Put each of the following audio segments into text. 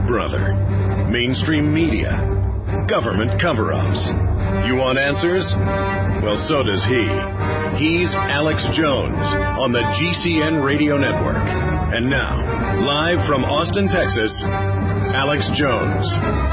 brother. Mainstream media. Government cover-ups. You want answers? Well, so does he. He's Alex Jones on the GCN Radio Network. And now, live from Austin, Texas, Alex Jones.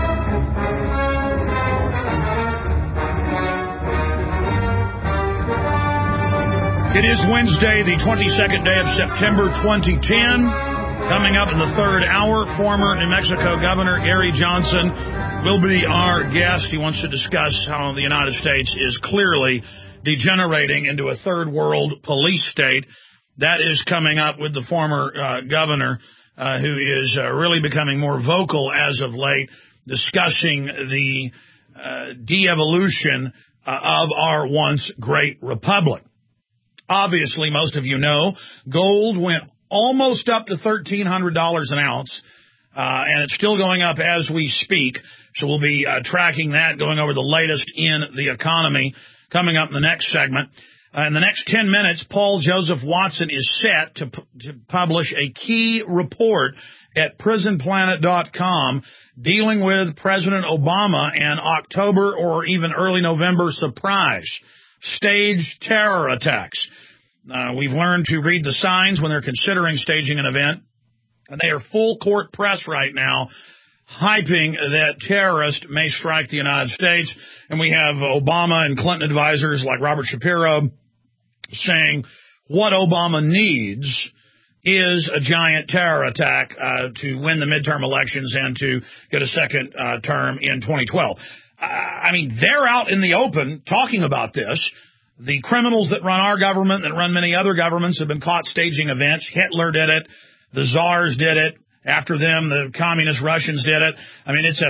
It is Wednesday, the 22nd day of September 2010. Coming up in the third hour, former New Mexico Governor Gary Johnson will be our guest. He wants to discuss how the United States is clearly degenerating into a third world police state. That is coming up with the former governor, who is really becoming more vocal as of late, discussing the de-evolution of our once great republic. Obviously, most of you know, gold went almost up to $1,300 an ounce, and it's still going up as we speak. So we'll be tracking that, going over the latest in the economy, coming up in the next segment. In the next 10 minutes, Paul Joseph Watson is set to publish a key report at prisonplanet.com dealing with President Obama and October or even early November surprise staged terror attacks. We've learned to read the signs when they're considering staging an event, and they are full court press right now, hyping that terrorists may strike the United States. And we have Obama and Clinton advisors like Robert Shapiro saying what Obama needs is a giant terror attack to win the midterm elections and to get a second term in 2012. I mean, they're out in the open talking about this. The criminals that run our government, that run many other governments, have been caught staging events. Hitler did it. The czars did it. After them, the communist Russians did it. I mean, it's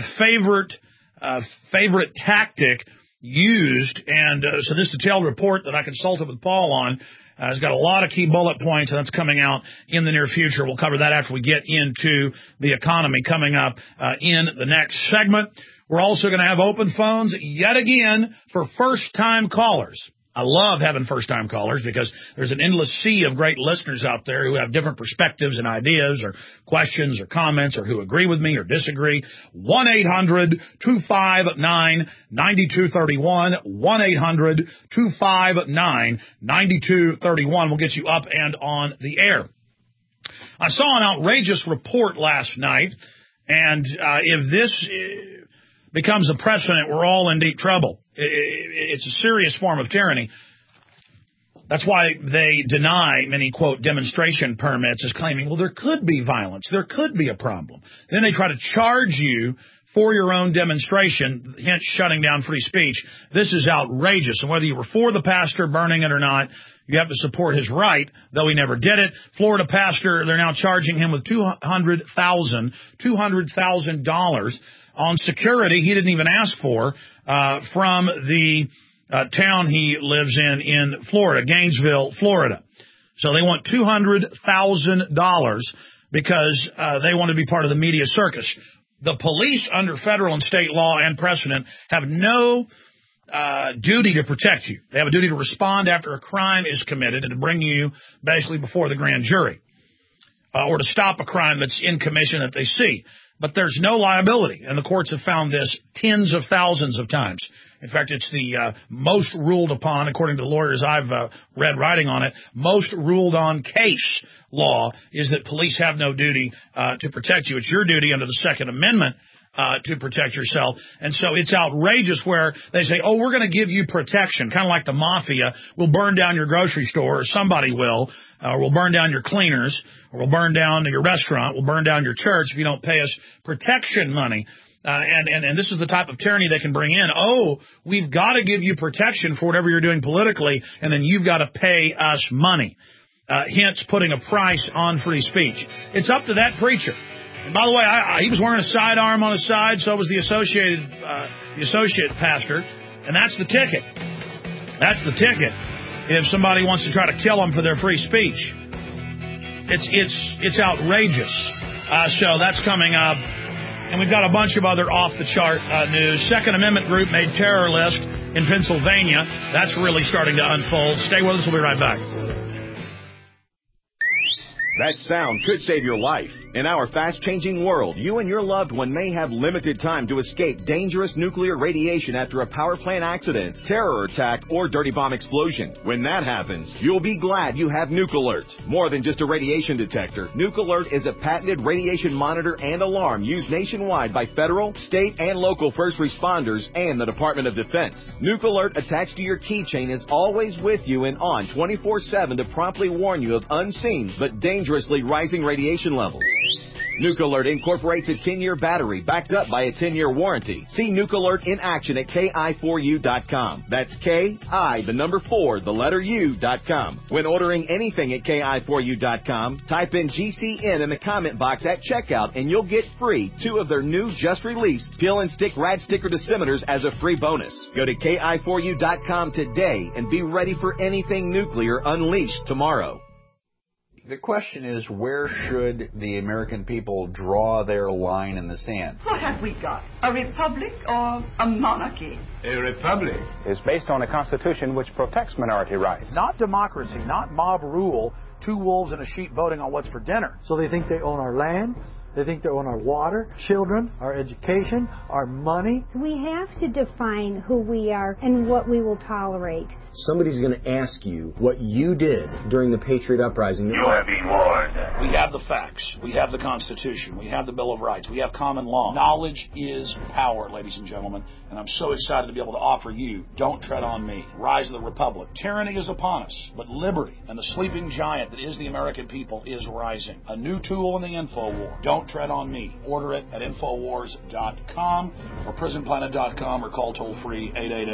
a favorite tactic used. And so this detailed report that I consulted with Paul on has got a lot of key bullet points, and that's coming out in the near future. We'll cover that after we get into the economy coming up in the next segment. We're also going to have open phones yet again for first-time callers. I love having first-time callers because there's an endless sea of great listeners out there who have different perspectives and ideas or questions or comments or who agree with me or disagree. 1-800-259-9231. 1-800-259-9231 will get you up and on the air. I saw an outrageous report last night, and if this becomes a precedent, we're all in deep trouble. It's a serious form of tyranny. That's why they deny many, quote, demonstration permits as claiming, well, there could be violence. There could be a problem. Then they try to charge you for your own demonstration, hence shutting down free speech. This is outrageous. And whether you were for the pastor burning it or not, you have to support his right, though he never did it. Florida pastor, they're now charging him with $200,000 on security he didn't even ask for from the town he lives in Florida, Gainesville, Florida. So they want $200,000 because they want to be part of the media circus. The police under federal and state law and precedent have no duty to protect you. They have a duty to respond after a crime is committed and to bring you basically before the grand jury or to stop a crime that's in commission that they see. But there's no liability, and the courts have found this tens of thousands of times. In fact, it's the most ruled upon, according to the lawyers I've read writing on it, most ruled on case law is that police have no duty to protect you. It's your duty under the Second Amendment to protect yourself. And so it's outrageous where they say, oh, we're going to give you protection, kind of like the mafia. We'll burn down your grocery store, or somebody will, or we'll burn down your cleaners, or we'll burn down your restaurant, we'll burn down your church if you don't pay us protection money. And this is the type of tyranny they can bring in. Oh, we've got to give you protection for whatever you're doing politically, and then you've got to pay us money. Hence putting a price on free speech. It's up to that preacher. And by the way, he was wearing a sidearm on his side, so was the associate pastor, and that's the ticket. That's the ticket. If somebody wants to try to kill him for their free speech, it's outrageous. So that's coming up, and we've got a bunch of other off-the-chart news. Second Amendment group made terror list in Pennsylvania. That's really starting to unfold. Stay with us. We'll be right back. That sound could save your life. In our fast-changing world, you and your loved one may have limited time to escape dangerous nuclear radiation after a power plant accident, terror attack, or dirty bomb explosion. When that happens, you'll be glad you have Nuke Alert. More than just a radiation detector, Nuke Alert is a patented radiation monitor and alarm used nationwide by federal, state, and local first responders and the Department of Defense. Nuke Alert attached to your keychain is always with you and on 24/7 to promptly warn you of unseen but dangerously rising radiation levels. Nuke Alert incorporates a 10-year battery backed up by a 10-year warranty. See Nuke Alert in action at ki4u.com. That's KI4U.com. When ordering anything at ki4u.com, type in GCN in the comment box at checkout and you'll get free 2 of their new just-released Peel and Stick Rad Sticker Decimeters as a free bonus. Go to ki4u.com today and be ready for anything nuclear unleashed tomorrow. The question is, where should the American people draw their line in the sand? What have we got? A republic or a monarchy? A republic is based on a constitution which protects minority rights. Not democracy, not mob rule, 2 wolves and a sheep voting on what's for dinner. So they think they own our land, they think they own our water, children, our education, our money. We have to define who we are and what we will tolerate. Somebody's going to ask you what you did during the Patriot Uprising. You have been warned. We have the facts. We have the Constitution. We have the Bill of Rights. We have common law. Knowledge is power, ladies and gentlemen. And I'm so excited to be able to offer you Don't Tread on Me, Rise of the Republic. Tyranny is upon us, but liberty and the sleeping giant that is the American people is rising. A new tool in the info war. Don't Tread on Me. Order it at Infowars.com or PrisonPlanet.com or call toll-free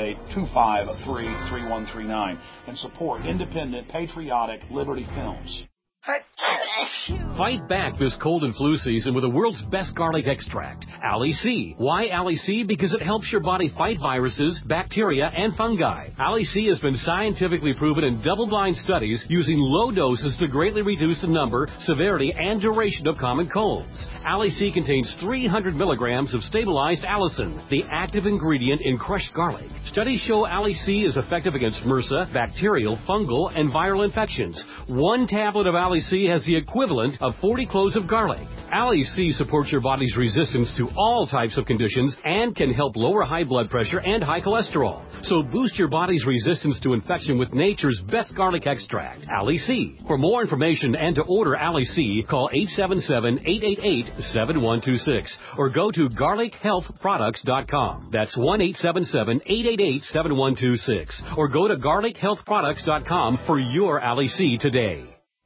888-253-3139 and support independent, patriotic Liberty Films. Fight back this cold and flu season with the world's best garlic extract, Ali C. Why Ali C? Because it helps your body fight viruses, bacteria, and fungi. Ali C has been scientifically proven in double-blind studies using low doses to greatly reduce the number, severity, and duration of common colds. Ali C contains 300 milligrams of stabilized allicin, the active ingredient in crushed garlic. Studies show Ali C is effective against MRSA, bacterial, fungal, and viral infections. 1 tablet of Ali C has the equivalent of 40 cloves of garlic. Ali C supports your body's resistance to all types of conditions and can help lower high blood pressure and high cholesterol. So boost your body's resistance to infection with nature's best garlic extract, Ali C. For more information and to order Ali C, call 877-888-7126 or go to garlichealthproducts.com. That's 1-877-888-7126 or go to garlichealthproducts.com for your Ali C today.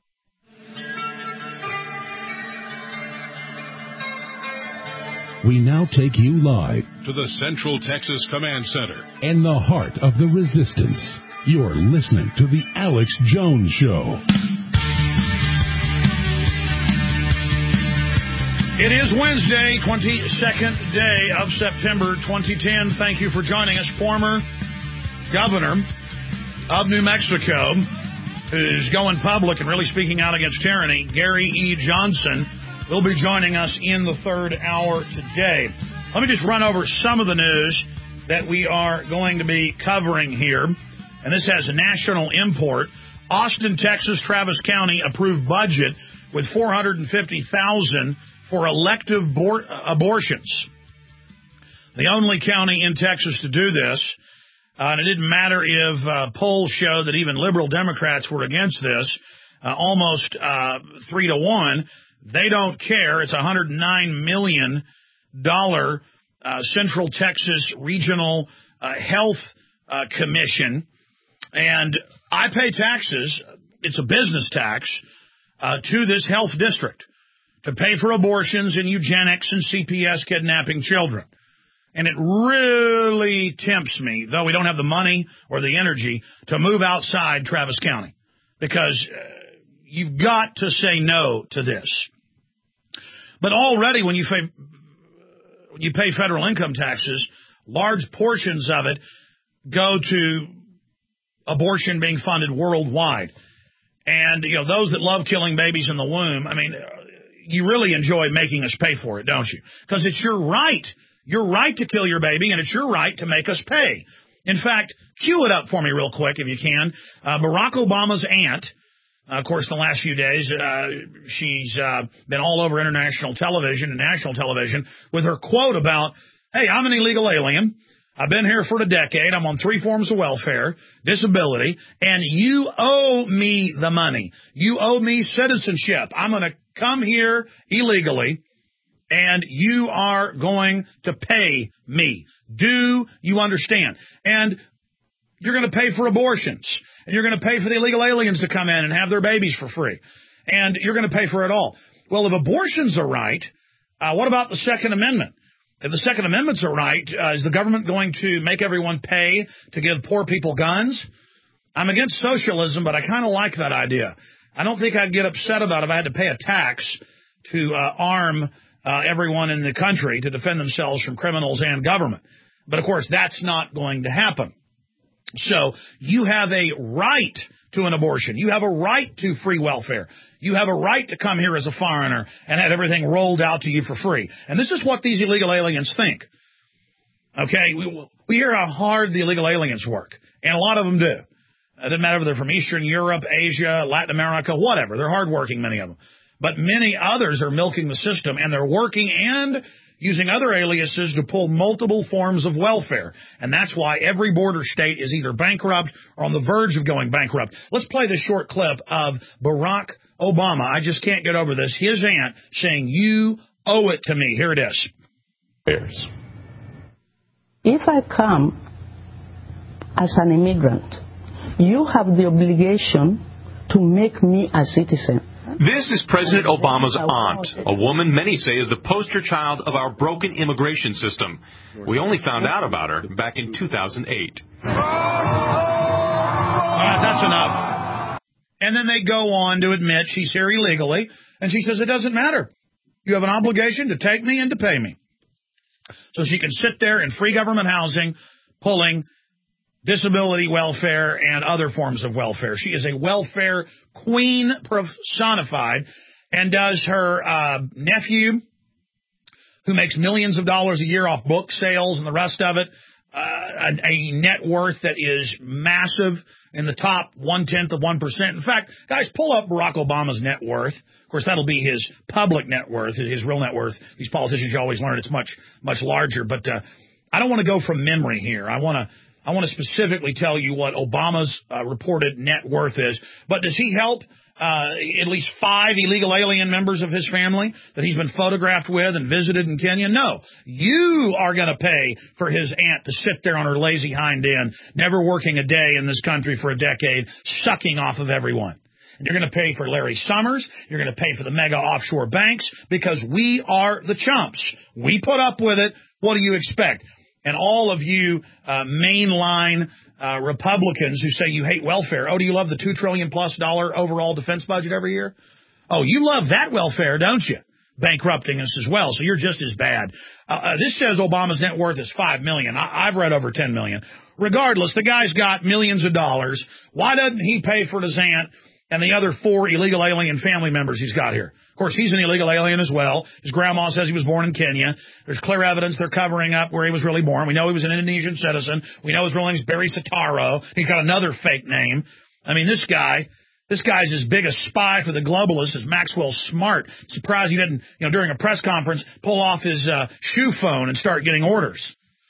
We now take you live to the Central Texas Command Center in the heart of the resistance. You're listening to The Alex Jones Show. It is Wednesday, 22nd day of September 2010. Thank you for joining us. Former governor of New Mexico, who's going public and really speaking out against tyranny, Gary E. Johnson, will be joining us in the third hour today. Let me just run over some of the news that we are going to be covering here. And this has a national import. Austin, Texas, Travis County approved budget with $450,000 for elective abortions. The only county in Texas to do this. And it didn't matter if polls show that even liberal Democrats were against this, almost 3-1. They don't care. It's a $109 million Central Texas Regional Health Commission. And I pay taxes, it's a business tax, to this health district to pay for abortions and eugenics and CPS kidnapping children. And it really tempts me, though we don't have the money or the energy, to move outside Travis County. Because you've got to say no to this. But already when you pay federal income taxes, large portions of it go to abortion being funded worldwide. And, you know, those that love killing babies in the womb, I mean, you really enjoy making us pay for it, don't you? Because it's your right. Your right to kill your baby, and it's your right to make us pay. In fact, cue it up for me real quick if you can. Barack Obama's aunt Of course, the last few days, she's been all over international television and national television with her quote about, hey, I'm an illegal alien. I've been here for a decade. I'm on 3 forms of welfare, disability, and you owe me the money. You owe me citizenship. I'm going to come here illegally, and you are going to pay me. Do you understand? And you're going to pay for abortions, and you're going to pay for the illegal aliens to come in and have their babies for free, and you're going to pay for it all. Well, if abortions are right, what about the Second Amendment? If the Second Amendments are right, is the government going to make everyone pay to give poor people guns? I'm against socialism, but I kind of like that idea. I don't think I'd get upset about it if I had to pay a tax to arm everyone in the country to defend themselves from criminals and government. But, of course, that's not going to happen. So you have a right to an abortion. You have a right to free welfare. You have a right to come here as a foreigner and have everything rolled out to you for free. And this is what these illegal aliens think. Okay, we hear how hard the illegal aliens work, and a lot of them do. It doesn't matter if they're from Eastern Europe, Asia, Latin America, whatever. They're hardworking, many of them. But many others are milking the system, and they're working and using other aliases to pull multiple forms of welfare. And that's why every border state is either bankrupt or on the verge of going bankrupt. Let's play this short clip of Barack Obama. I just can't get over this. His aunt saying, you owe it to me. Here it is. If I come as an immigrant, you have the obligation to make me a citizen. This is President Obama's aunt, a woman many say is the poster child of our broken immigration system. We only found out about her back in 2008. That's enough. And then they go on to admit she's here illegally, and she says it doesn't matter. You have an obligation to take me and to pay me. So she can sit there in free government housing, pulling disability welfare and other forms of welfare. She is a welfare queen personified, and does her nephew, who makes millions of dollars a year off book sales and the rest of it, a net worth that is massive, in the top 1/10 of 1%. In fact, guys, pull up Barack Obama's net worth. Of course, that'll be his public net worth, his real net worth. These politicians, you always learn it's much, much larger. But I don't want to go from memory here. I want to specifically tell you what Obama's reported net worth is. But does he help at least 5 illegal alien members of his family that he's been photographed with and visited in Kenya? No. You are going to pay for his aunt to sit there on her lazy hind end, never working a day in this country for a decade, sucking off of everyone. And you're going to pay for Larry Summers. You're going to pay for the mega offshore banks, because we are the chumps. We put up with it. What do you expect? And all of you mainline Republicans who say you hate welfare. Oh, do you love the $2 trillion+ overall defense budget every year? Oh, you love that welfare, don't you? Bankrupting us as well. So you're just as bad. This says Obama's net worth is $5 million. I've read over $10 million. Regardless, the guy's got millions of dollars. Why doesn't he pay for his aunt and the other 4 illegal alien family members he's got here? Of course, he's an illegal alien as well. His grandma says he was born in Kenya. There's clear evidence they're covering up where he was really born. We know he was an Indonesian citizen. We know his real name is Barry Sataro. He's got another fake name. I mean, this guy's as big a spy for the globalists as Maxwell Smart. Surprised he didn't, during a press conference, pull off his shoe phone and start getting orders.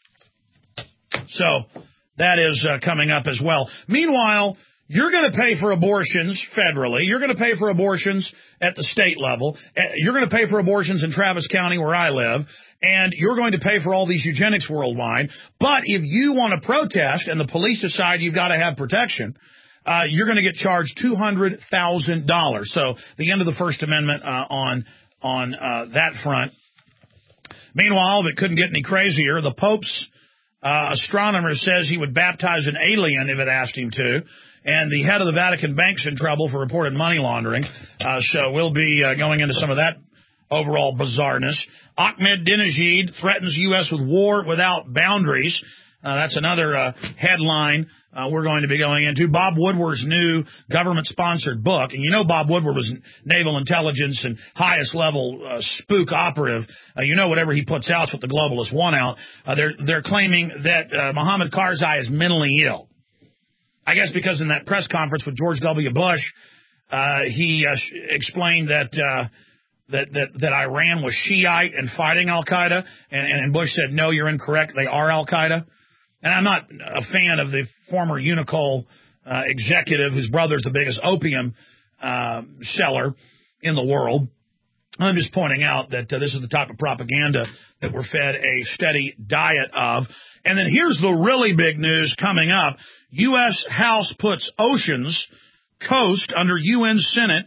So that is coming up as well. Meanwhile, you're going to pay for abortions federally. You're going to pay for abortions at the state level. You're going to pay for abortions in Travis County, where I live. And you're going to pay for all these eugenics worldwide. But if you want to protest and the police decide you've got to have protection, you're going to get charged $200,000. So the end of the First Amendment on that front. Meanwhile, if it couldn't get any crazier, the Pope's astronomer says he would baptize an alien if it asked him to. And the head of the Vatican Bank's in trouble for reported money laundering. So we'll be going into some of that overall bizarreness. Ahmadinejad threatens U.S. with war without boundaries. That's another headline we're going to be going into. Bob Woodward's new government-sponsored book. And you know Bob Woodward was naval intelligence and highest-level spook operative. Whatever he puts out is what the globalists want out. They're claiming that Mohammed Karzai is mentally ill. I guess because in that press conference with George W. Bush, He explained that Iran was Shiite and fighting al-Qaeda, and Bush said, no, you're incorrect, they are al-Qaeda. And I'm not a fan of the former Unicol executive whose brother's the biggest opium seller in the world. I'm just pointing out that this is the type of propaganda that we're fed a steady diet of. And then here's the really big news coming up. U.S. House puts Oceans Coast under UN Senate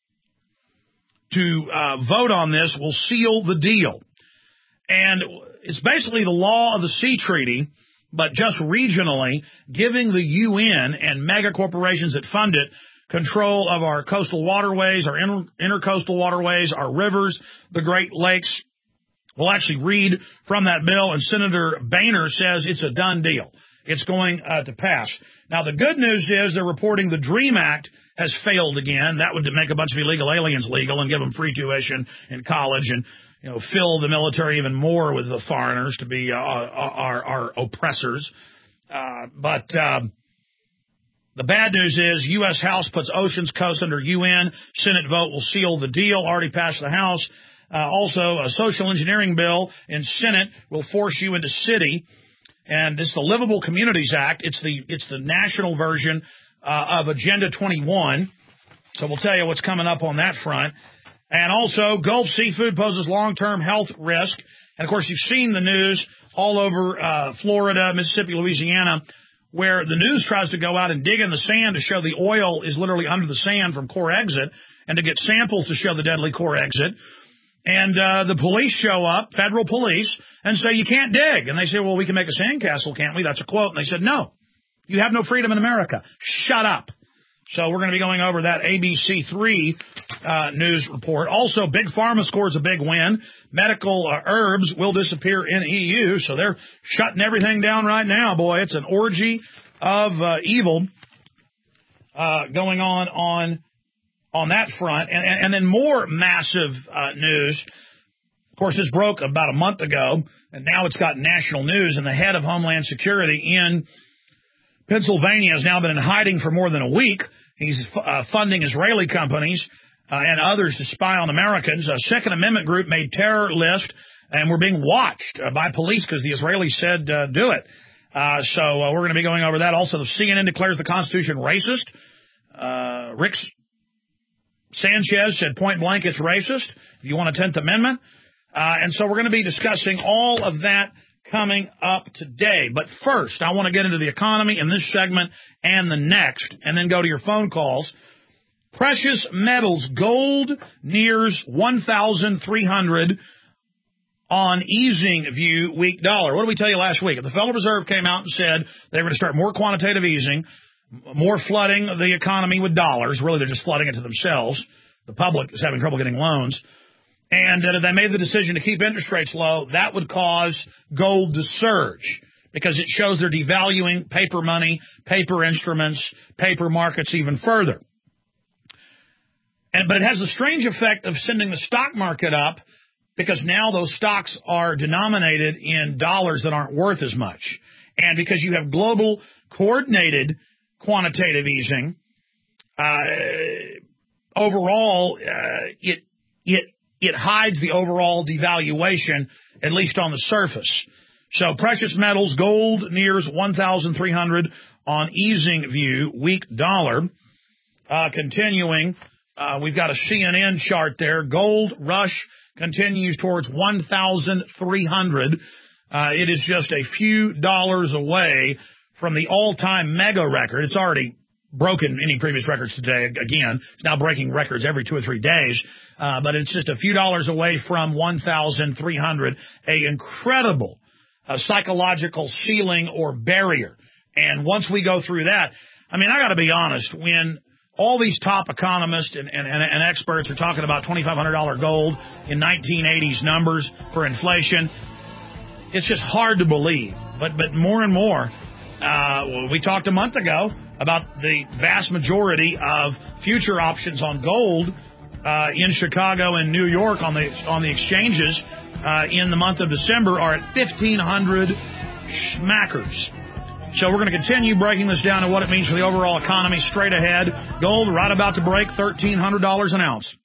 to vote on this, will seal the deal. And it's basically the law of the sea treaty, but just regionally, giving the UN and mega corporations that fund it control of our coastal waterways, our intercoastal waterways, our rivers, the Great Lakes. We'll actually read from that bill, and Senator Boehner says it's a done deal. It's going to pass. Now, the good news is they're reporting the DREAM Act has failed again. That would make a bunch of illegal aliens legal and give them free tuition in college and, you know, fill the military even more with the foreigners to be our oppressors. But the bad news is U.S. House puts Oceans Coast under UN. Senate vote will seal the deal. Already passed the House. Also, a social engineering bill in Senate will force you into city. And this is the Livable Communities Act. It's the national version of Agenda 21. So we'll tell you what's coming up on that front. And also, Gulf seafood poses long-term health risk. And, of course, you've seen the news all over Florida, Mississippi, Louisiana, where the news tries to go out and dig in the sand to show the oil is literally under the sand from core exit and to get samples to show the deadly core exit. And the police show up, federal police, and say, you can't dig. And they say, well, we can make a sandcastle, can't we? That's a quote. And they said, no, you have no freedom in America. Shut up. So we're going to be going over that ABC3 news report. Also, Big Pharma scores a big win. Medical herbs will disappear in EU, so they're shutting everything down right now. Boy, it's an orgy of evil going on that front. And then more massive news. Of course, this broke about a month ago, and now it's got national news, and the head of Homeland Security in Pennsylvania has now been in hiding for more than a week. He's funding Israeli companies and others to spy on Americans. A Second Amendment group made terror list, and we're being watched by police because the Israelis said do it. So we're going to be going over that. Also, the CNN declares the Constitution racist. Rick Sanchez said point blank it's racist if you want a 10th Amendment. And so we're going to be discussing all of that coming up today. But first, I want to get into the economy in this segment and the next, and then go to your phone calls. Precious metals, gold nears 1,300 on easing view weak dollar. What did we tell you last week? The Federal Reserve came out and said they were going to start more quantitative easing, more flooding of the economy with dollars. Really, they're just flooding it to themselves. The public is having trouble getting loans. And if they made the decision to keep interest rates low, that would cause gold to surge because it shows they're devaluing paper money, paper instruments, paper markets even further. But it has the strange effect of sending the stock market up because now those stocks are denominated in dollars that aren't worth as much. And because you have global coordinated quantitative easing, overall, it hides the overall devaluation, at least on the surface. So precious metals, gold nears 1,300 on easing view, weak dollar. Continuing, we've got a CNN chart there. Gold rush continues towards 1,300. It is just a few dollars away from the all-time mega record. It's already broken any previous records today. Again, it's now breaking records every 2 or 3 days. But it's just a few dollars away from 1,300, a incredible psychological ceiling or barrier. And once we go through that, I mean, I got to be honest, when all these top economists and experts are talking about $2,500 gold in 1980s numbers for inflation, it's just hard to believe. But more and more, we talked a month ago about the vast majority of future options on gold in Chicago and New York on the exchanges in the month of December are at 1,500 schmackers. So we're going to continue breaking this down and what it means for the overall economy straight ahead. Gold right about to break $1,300 an ounce.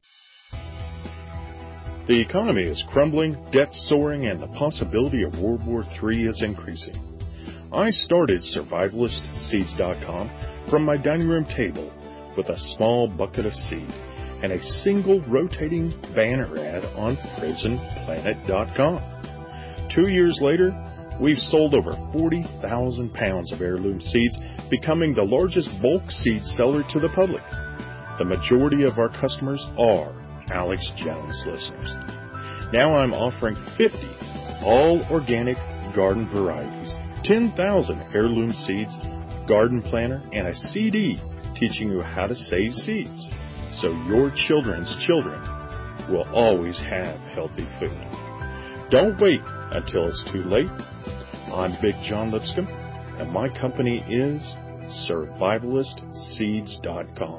The economy is crumbling, debt soaring, and the possibility of World War III is increasing. I started SurvivalistSeeds.com from my dining room table with a small bucket of seed and a single rotating banner ad on PrisonPlanet.com. 2 years later, we've sold over 40,000 pounds of heirloom seeds, becoming the largest bulk seed seller to the public. The majority of our customers are Alex Jones listeners. Now I'm offering 50 all-organic garden varieties, 10,000 heirloom seeds, garden planner, and a CD teaching you how to save seeds, so your children's children will always have healthy food. Don't wait until it's too late. I'm Big John Lipscomb, and my company is SurvivalistSeeds.com.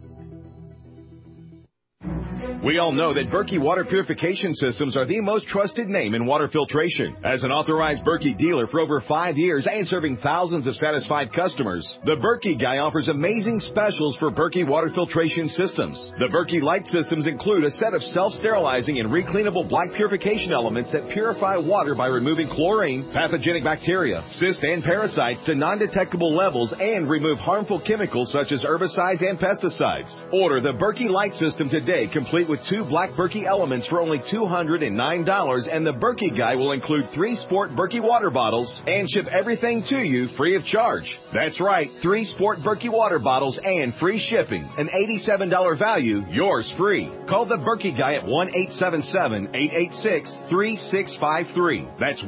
We all know that Berkey Water Purification Systems are the most trusted name in water filtration. As an authorized Berkey dealer for over 5 years and serving thousands of satisfied customers, the Berkey Guy offers amazing specials for Berkey Water Filtration Systems. The Berkey Light Systems include a set of self-sterilizing and recleanable black purification elements that purify water by removing chlorine, pathogenic bacteria, cysts, and parasites to non-detectable levels and remove harmful chemicals such as herbicides and pesticides. Order the Berkey Light System today, complete with 2 black Berkey elements for only $209, and the Berkey Guy will include 3 Sport Berkey water bottles and ship everything to you free of charge. That's right, 3 Sport Berkey water bottles and free shipping. An $87 value, yours free. Call the Berkey Guy at 1-877-886-3653. That's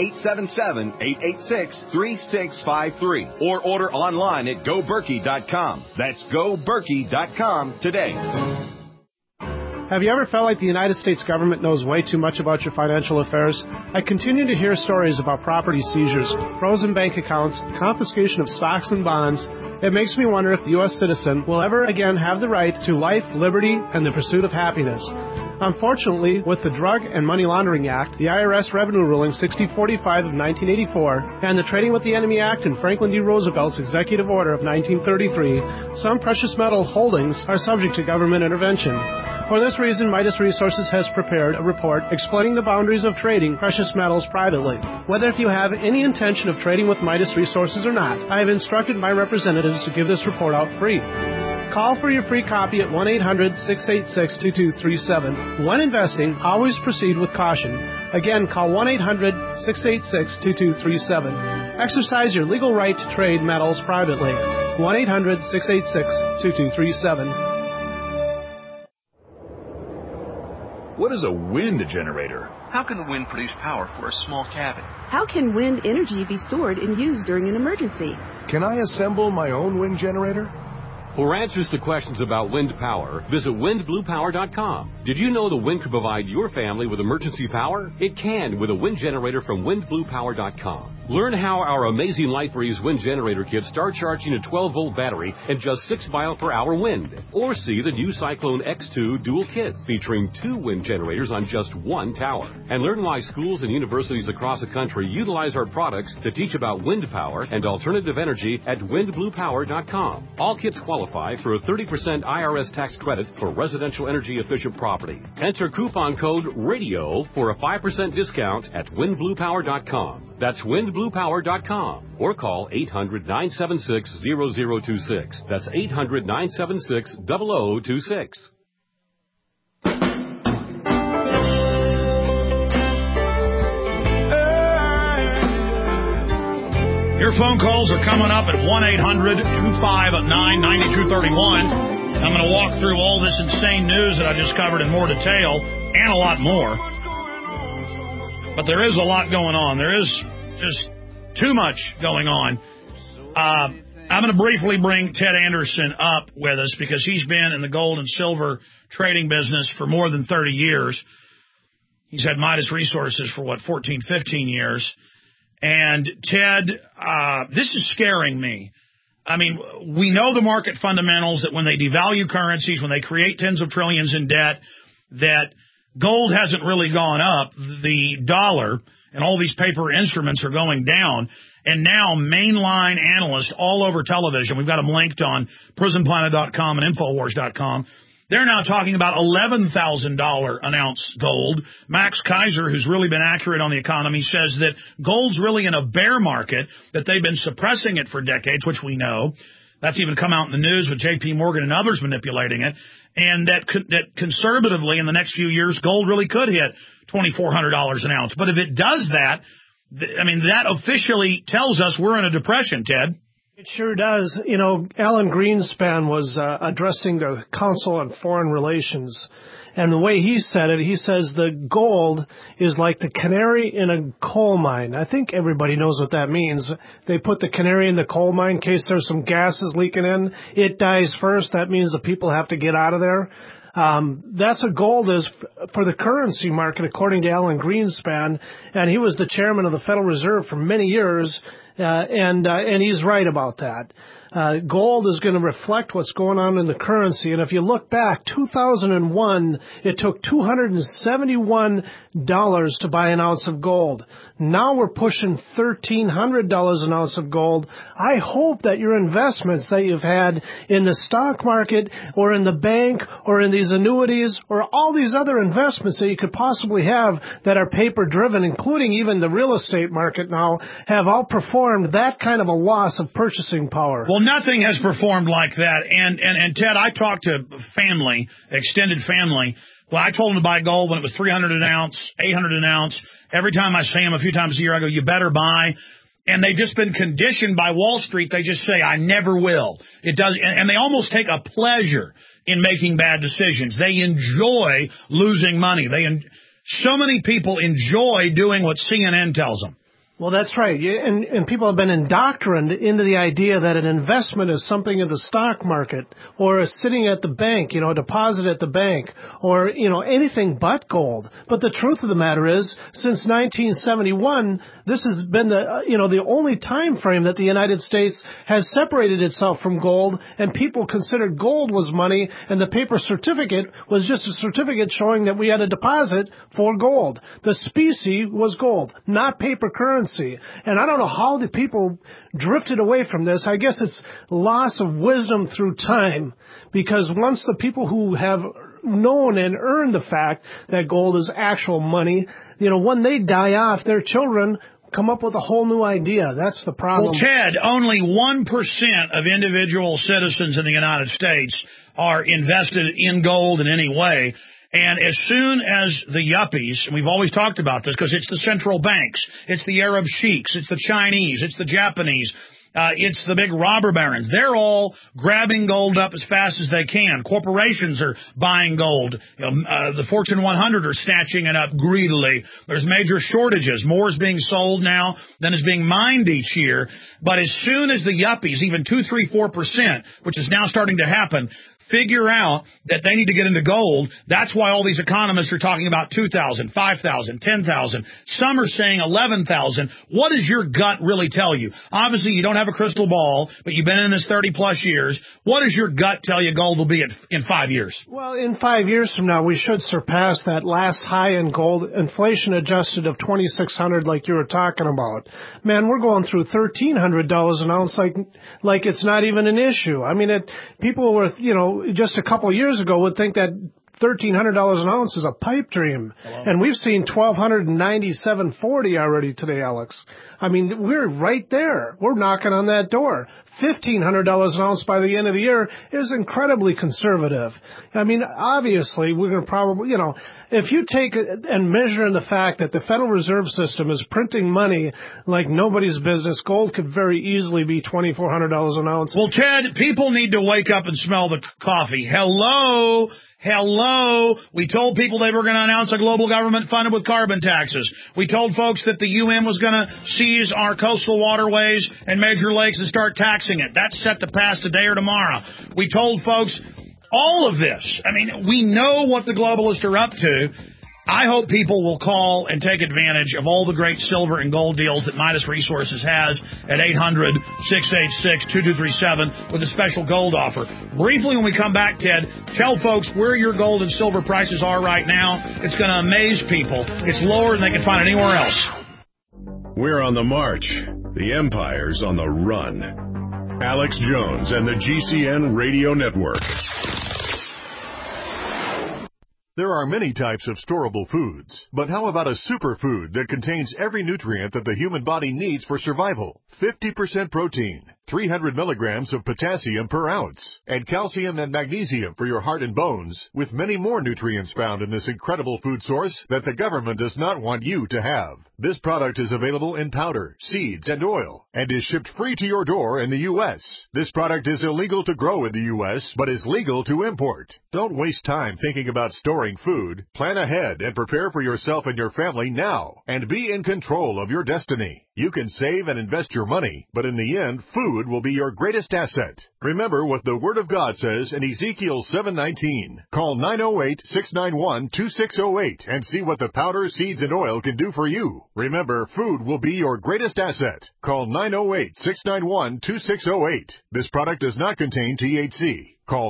1-877-886-3653. Or order online at GoBerkey.com. That's GoBerkey.com today. Have you ever felt like the United States government knows way too much about your financial affairs? I continue to hear stories about property seizures, frozen bank accounts, confiscation of stocks and bonds. It makes me wonder if the U.S. citizen will ever again have the right to life, liberty, and the pursuit of happiness. Unfortunately, with the Drug and Money Laundering Act, the IRS Revenue Ruling 6045 of 1984, and the Trading with the Enemy Act and Franklin D. Roosevelt's Executive Order of 1933, some precious metal holdings are subject to government intervention. For this reason, Midas Resources has prepared a report explaining the boundaries of trading precious metals privately. Whether if you have any intention of trading with Midas Resources or not, I have instructed my representatives to give this report out free. Call for your free copy at 1-800-686-2237. When investing, always proceed with caution. Again, call 1-800-686-2237. Exercise your legal right to trade metals privately. 1-800-686-2237. What is a wind generator? How can the wind produce power for a small cabin? How can wind energy be stored and used during an emergency? Can I assemble my own wind generator? For answers to questions about wind power, visit windbluepower.com. Did you know the wind could provide your family with emergency power? It can with a wind generator from windbluepower.com. Learn how our amazing LightBreeze wind generator kits start charging a 12-volt battery and just 6 mile-per-hour wind. Or see the new Cyclone X2 dual kit featuring 2 wind generators on just 1 tower. And learn why schools and universities across the country utilize our products to teach about wind power and alternative energy at windbluepower.com. All kits qualify for a 30% IRS tax credit for residential energy efficient property. Enter coupon code RADIO for a 5% discount at windbluepower.com. That's windbluepower.com. Or call 800-976-0026. That's 800-976-0026. Your phone calls are coming up at 1-800-259-9231. I'm going to walk through all this insane news that I just covered in more detail and a lot more. But there is a lot going on. There is just too much going on. I'm going to briefly bring Ted Anderson up with us because he's been in the gold and silver trading business for more than 30 years. He's had Midas Resources for, 14, 15 years. And, Ted, this is scaring me. I mean, we know the market fundamentals that when they devalue currencies, when they create tens of trillions in debt, that gold hasn't really gone up. The dollar and all these paper instruments are going down. and now mainline analysts all over television, we've got them linked on prisonplanet.com and Infowars.com, they're now talking about $11,000 an ounce gold. Max Kaiser, who's really been accurate on the economy, says that gold's really in a bear market, that they've been suppressing it for decades, which we know. That's even come out in the news with J.P. Morgan and others manipulating it. And that conservatively in the next few years, gold really could hit $2,400 an ounce. But if it does that, that officially tells us we're in a depression, Ted. It sure does. You know, Alan Greenspan was addressing the Council on Foreign Relations, and the way he said it, he says the gold is like the canary in a coal mine. I think everybody knows what that means. They put the canary in the coal mine in case there's some gases leaking in. It dies first. That means the people have to get out of there. That's what gold is for the currency market, according to Alan Greenspan, and he was the chairman of the Federal Reserve for many years. And he's right about that. Gold is going to reflect what's going on in the currency. And if you look back, 2001, it took $271 to buy an ounce of gold. Now we're pushing $1,300 an ounce of gold. I hope that your investments that you've had in the stock market or in the bank or in these annuities or all these other investments that you could possibly have that are paper-driven, including even the real estate market now, have outperformed that kind of a loss of purchasing power. Well, nothing has performed like that. And Ted, I talked to family, extended family. Well, I told them to buy gold when it was $300 an ounce, $800 an ounce. Every time I see them a few times a year, I go, you better buy. And they've just been conditioned by Wall Street. They just say, I never will. It does. And they almost take a pleasure in making bad decisions. They enjoy losing money. So many people enjoy doing what CNN tells them. Well, that's right. And people have been indoctrinated into the idea that an investment is something in the stock market or sitting at the bank, a deposit at the bank or, anything but gold. But the truth of the matter is, since 1971, this has been the only time frame that the United States has separated itself from gold, and people considered gold was money and the paper certificate was just a certificate showing that we had a deposit for gold. The specie was gold, not paper currency. And I don't know how the people drifted away from this. I guess it's loss of wisdom through time, because once the people who have known and earned the fact that gold is actual money, when they die off, their children come up with a whole new idea. That's the problem. Well, Ted, only 1% of individual citizens in the United States are invested in gold in any way. And as soon as the yuppies, and we've always talked about this because it's the central banks, it's the Arab sheiks, it's the Chinese, it's the Japanese, it's the big robber barons. They're all grabbing gold up as fast as they can. Corporations are buying gold. The Fortune 100 are snatching it up greedily. There's major shortages. More is being sold now than is being mined each year. But as soon as the yuppies, even 2, 3, 4%, which is now starting to happen, figure out that they need to get into gold, that's why all these economists are talking about 2,000, 5,000, 10,000. Some are saying 11,000. What does your gut really tell you? Obviously, you don't have a crystal ball, but you've been in this 30-plus years. What does your gut tell you gold will be in 5 years? Well, in 5 years from now, we should surpass that last high in gold, inflation adjusted of $2,600 like you were talking about. Man, we're going through $1,300 an ounce like it's not even an issue. I mean, people were, just a couple of years ago would think that $1,300 an ounce is a pipe dream. Hello. And we've seen $1,297.40 already today, Alex. I mean, we're right there. We're knocking on that door. $1,500 an ounce by the end of the year is incredibly conservative. I mean, obviously, we're going to probably, if you take and measure in the fact that the Federal Reserve System is printing money like nobody's business, gold could very easily be $2,400 an ounce. Well, Ted, people need to wake up and smell the coffee. Hello. We told people they were going to announce a global government funded with carbon taxes. We told folks that the UN was going to seize our coastal waterways and major lakes and start taxing it. That's set to pass today or tomorrow. We told folks all of this. I mean, we know what the globalists are up to. I hope people will call and take advantage of all the great silver and gold deals that Midas Resources has at 800-686-2237 with a special gold offer. Briefly, when we come back, Ted, tell folks where your gold and silver prices are right now. It's going to amaze people. It's lower than they can find anywhere else. We're on the march. The empire's on the run. Alex Jones and the GCN Radio Network. There are many types of storable foods, but how about a superfood that contains every nutrient that the human body needs for survival? 50% protein, 300 milligrams of potassium per ounce, and calcium and magnesium for your heart and bones, with many more nutrients found in this incredible food source that the government does not want you to have. This product is available in powder, seeds, and oil, and is shipped free to your door in the U.S. This product is illegal to grow in the U.S., but is legal to import. Don't waste time thinking about storing food. Plan ahead and prepare for yourself and your family now, and be in control of your destiny. You can save and invest your money, but in the end, food will be your greatest asset. Remember what the Word of God says in Ezekiel 7:19. Call 908-691-2608 and see what the powder, seeds, and oil can do for you. Remember, food will be your greatest asset. Call 908-691-2608. This product does not contain THC. Call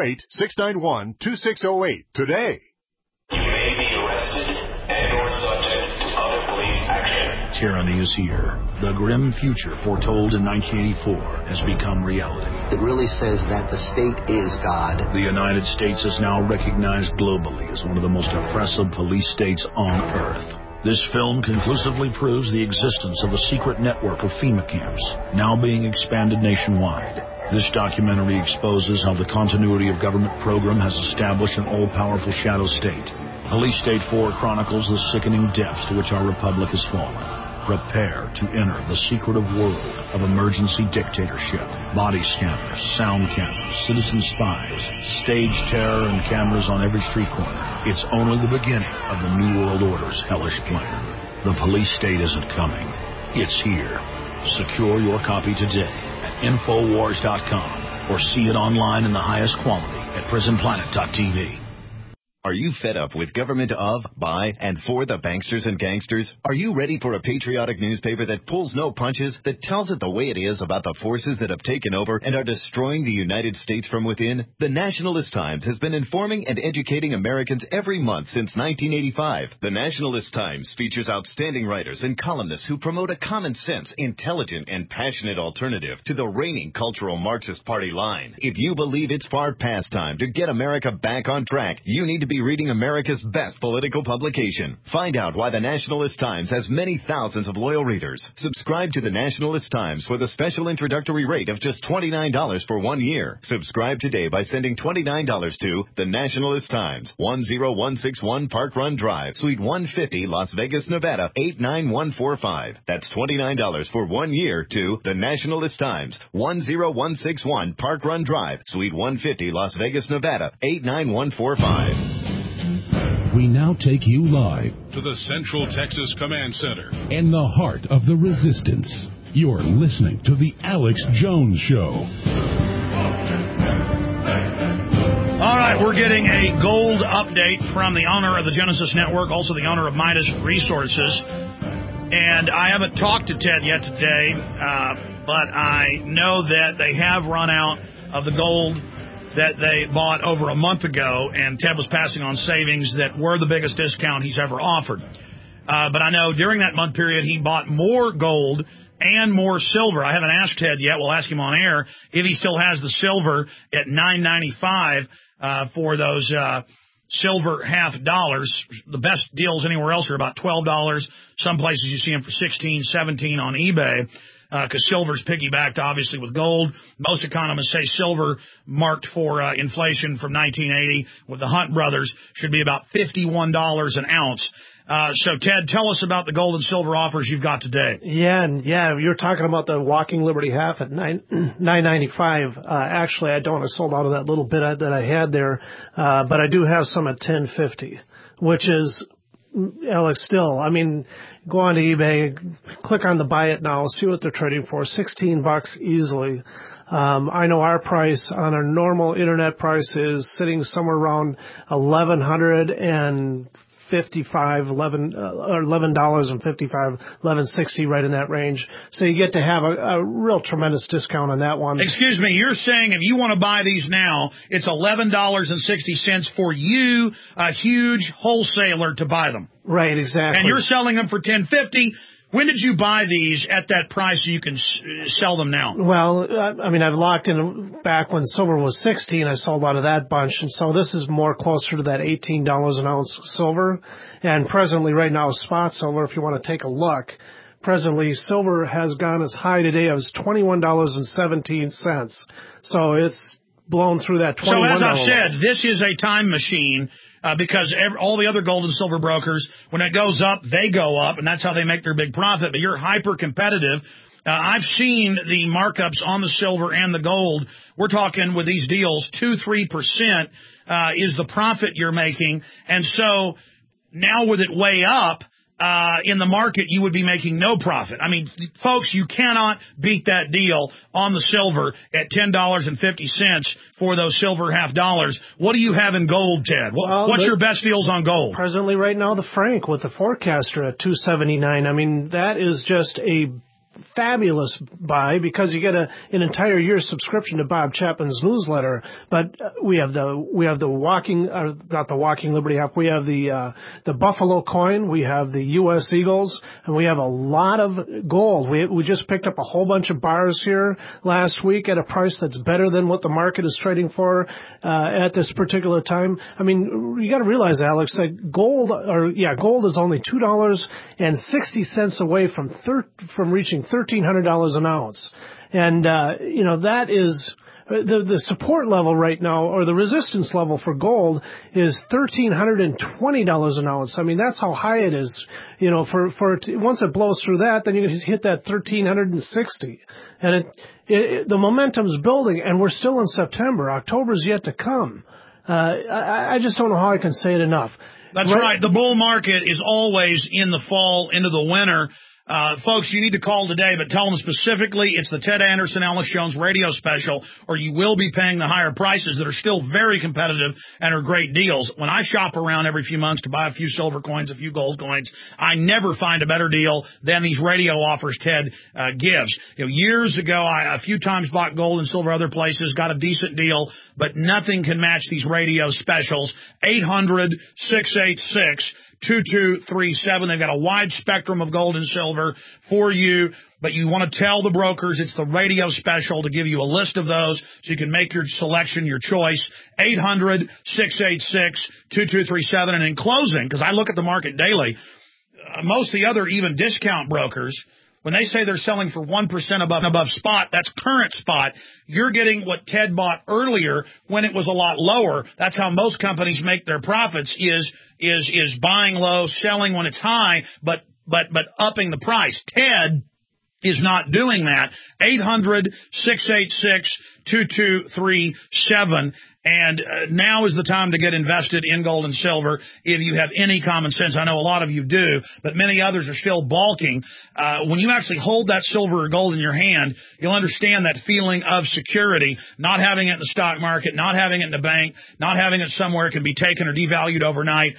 908-691-2608 today. You may be arrested and/or subject to other police action. Tyranny is here. The grim future foretold in 1984 has become reality. It really says that the state is God. The United States is now recognized globally as one of the most oppressive police states on earth. This film conclusively proves the existence of a secret network of FEMA camps, now being expanded nationwide. This documentary exposes how the continuity of government program has established an all-powerful shadow state. Police State 4 chronicles the sickening depths to which our republic has fallen. Prepare to enter the secretive world of emergency dictatorship, body scanners, sound cameras, citizen spies, stage terror, and cameras on every street corner. It's only the beginning of the New World Order's hellish plan. The police state isn't coming. It's here. Secure your copy today at Infowars.com or see it online in the highest quality at PrisonPlanet.tv. Are you fed up with government of, by, and for the banksters and gangsters? Are you ready for a patriotic newspaper that pulls no punches, that tells it the way it is about the forces that have taken over and are destroying the United States from within? The Nationalist Times has been informing and educating Americans every month since 1985. The Nationalist Times features outstanding writers and columnists who promote a common sense, intelligent, and passionate alternative to the reigning cultural Marxist party line. If you believe it's far past time to get America back on track, you need to be reading America's best political publication. Find out why the Nationalist Times has many thousands of loyal readers. Subscribe to the Nationalist Times for the special introductory rate of just $29 for 1 year. Subscribe today by sending $29 to the Nationalist Times, 10161 Park Run Drive, Suite 150, Las Vegas, Nevada, 89145. That's $29 for 1 year to the Nationalist Times, 10161 Park Run Drive, Suite 150, Las Vegas, Nevada, 89145. We now take you live to the Central Texas Command Center in the heart of the resistance. You're listening to the Alex Jones Show. All right, we're getting a gold update from the owner of the Genesis Network, also the owner of Midas Resources. And I haven't talked to Ted yet today, but I know that they have run out of the gold that they bought over a month ago, and Ted was passing on savings that were the biggest discount he's ever offered. But I know during that month period, he bought more gold and more silver. I haven't asked Ted yet. We'll ask him on air if he still has the silver at $9.95 for those silver $half. The best deals anywhere else are about $12. Some places you see them for $16, $17 on eBay. Because silver's piggybacked, obviously, with gold. Most economists say silver, marked for inflation from 1980 with the Hunt brothers, should be about $51 an ounce. So, Ted, tell us about the gold and silver offers you've got today. Yeah, you're talking about the Walking Liberty half at $9.95. Actually, I don't. I sold out of that little bit that I had there, but I do have some at $10.50, which is, Alex, still, I mean, go on to eBay, click on the buy it now, see what they're trading for, $16 easily. I know our price on our normal internet price is sitting somewhere around $11.55, $11.60, right in that range. So you get to have a real tremendous discount on that one. Excuse me, you're saying if you want to buy these now, it's $11.60 for you, a huge wholesaler, to buy them. Right, exactly. And you're selling them for $10.50. When did you buy these at that price so you can sell them now? Well, I mean, I've locked in back when silver was $16. I sold out of that bunch, and so this is more closer to that $18 an ounce silver. And presently, right now, spot silver, if you want to take a look, presently silver has gone as high today as $21.17. So it's blown through that $21. So as I've said, this is a time machine. Because all the other gold and silver brokers, when it goes up, they go up, and that's how they make their big profit. But you're hyper competitive. I've seen the markups on the silver and the gold. We're talking with these deals, 2-3% is the profit you're making. And so now with it way up, in the market, you would be making no profit. I mean, folks, you cannot beat that deal on the silver at $10.50 for those silver $half. What do you have in gold, Ted? What's your best deals on gold? Presently, right now, the Frank with the forecaster at $279. I mean, that is just a fabulous buy because you get an entire year's subscription to Bob Chapman's newsletter. But we have the walking, not the walking Liberty app. We have the Buffalo coin. We have the U.S. Eagles, and we have a lot of gold. We just picked up a whole bunch of bars here last week at a price that's better than what the market is trading for at this particular time. I mean, you got to realize, Alex, that gold is only $2.60 away from reaching $1,300 an ounce. And, that is the support level right now, or the resistance level for gold is $1,320 an ounce. I mean, that's how high it is. Once it blows through that, then you can hit that $1,360. And the momentum's building, and we're still in September. October's yet to come. I just don't know how I can say it enough. That's right. The bull market is always in the fall, into the winter. Folks, you need to call today, but tell them specifically it's the Ted Anderson, Alex Jones radio special, or you will be paying the higher prices that are still very competitive and are great deals. When I shop around every few months to buy a few silver coins, a few gold coins, I never find a better deal than these radio offers Ted gives. Years ago, I a few times bought gold and silver other places, got a decent deal, but nothing can match these radio specials. 800-686-2237. They've got a wide spectrum of gold and silver for you, but you want to tell the brokers it's the radio special to give you a list of those so you can make your selection, your choice. 800-686-2237. And in closing, because I look at the market daily, most of the other even discount brokers, when they say they're selling for 1% above spot, that's current spot. You're getting what Ted bought earlier when it was a lot lower. That's how most companies make their profits is buying low, selling when it's high, but upping the price. Ted is not doing that. 800-686-2237. And now is the time to get invested in gold and silver if you have any common sense. I know a lot of you do, but many others are still balking. When you actually hold that silver or gold in your hand, you'll understand that feeling of security, not having it in the stock market, not having it in the bank, not having it somewhere it can be taken or devalued overnight.